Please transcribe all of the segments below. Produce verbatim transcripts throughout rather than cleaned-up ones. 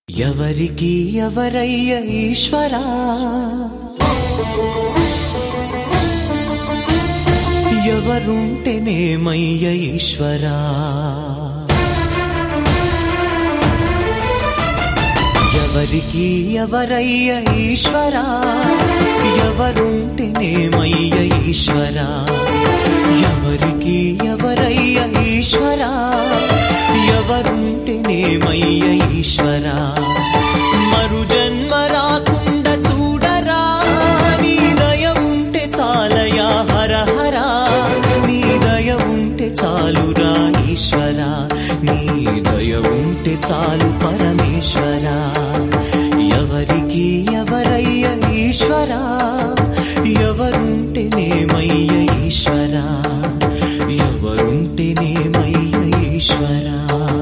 ఎవరికి ఎవరయ్య ఈశ్వరా, ఎవరుంటేనేమయ్య ఈశ్వరా, ఎవరికి ఎవరయ్య ఈశ్వరా, ఎవరుంటేనేమయ్య ఈశ్వరా, ఎవరికి ఎవరయ్య ఈశ్వరా, ఎవరుంటేనేమయ్య ఈశ్వరా. మరు జన్మ రాకుండా చూడరా, నీ దయ ఉంటే చాలయా హర హరా, నీ దయ ఉంటే చాలురా ఈశ్వరా, నీ దయ ఉంటే చాలు పరమేశ్వరా. ఎవరికి ఎవరయ్య ఈశ్వరా, ఎవరుంటేనేమయ్య ఈశ్వరా, ఎవరుంటేనేమయ్య ఈశ్వరా.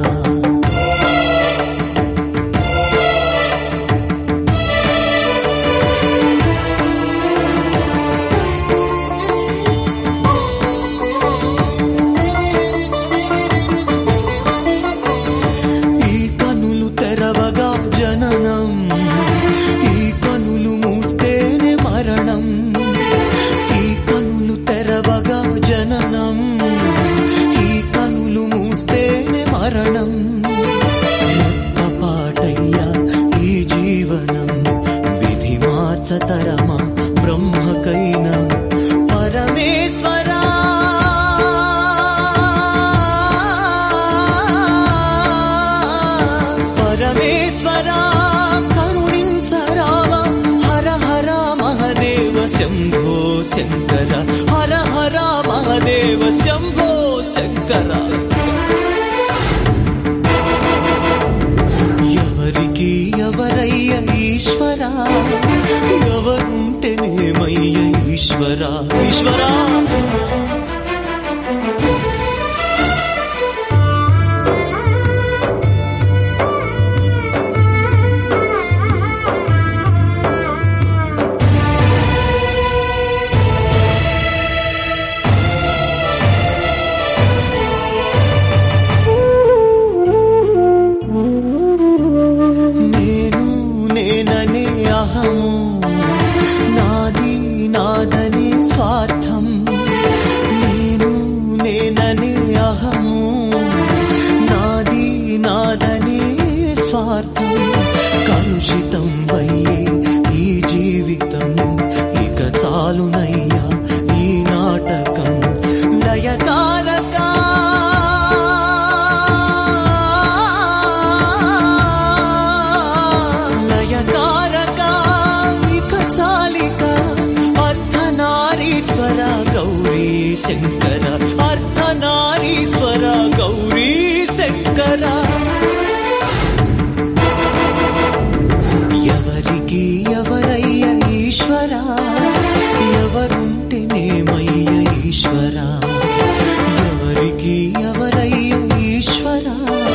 జననం ఈ కనులు మూస్తేనే మరణం, ఈ కనులు తెరవగా జననం, ఈ కనులు మూస్తేనే మరణం. రెప్పపాటయ్యా ఈ జీవనం, విధి మార్చతరమా బ్రహ్మకైనా పరమేశ్వరా. పరమేశ్వరా కరుణించరావా, హర హర మహదేవ శంభో శంకర, హర హర మహదేవ శంభో శంకర. ఎవరికి ఎవరయ్య ఈశ్వరా, ఎవరుంటేనేమయ్య ఈశ్వరా, ఈశ్వరా. నేననే అహము, నాది నాదనే స్వార్థం, నేను నేననే అహము, నాది నాదనే స్వార్థం. కలుషితం వయ్యే ఈ జీవితం, ఇక చాలునయ్యా ఈ నాటకం. లయకారకా అర్ధనారీశ్వర గౌరీ శంకర, అర్ధనారీశ్వర గౌరీ శంకర. ఎవరికి ఎవరయ్య ఈశ్వరా, ఎవరుంటేనేమయ్య ఈశ్వరా, ఎవరికి ఎవరయ్య ఈశ్వరా,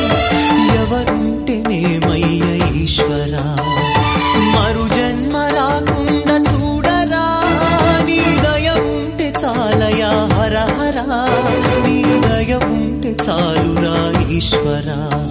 ఎవరుంటేనేమయ్య ఈశ్వరా. మరు జన్మ రాకుండా చూడరా, నీ దయ ఉంటే చాలయా హర హరా, నీ దయ ఉంటే చాలురా ఈశ్వరా.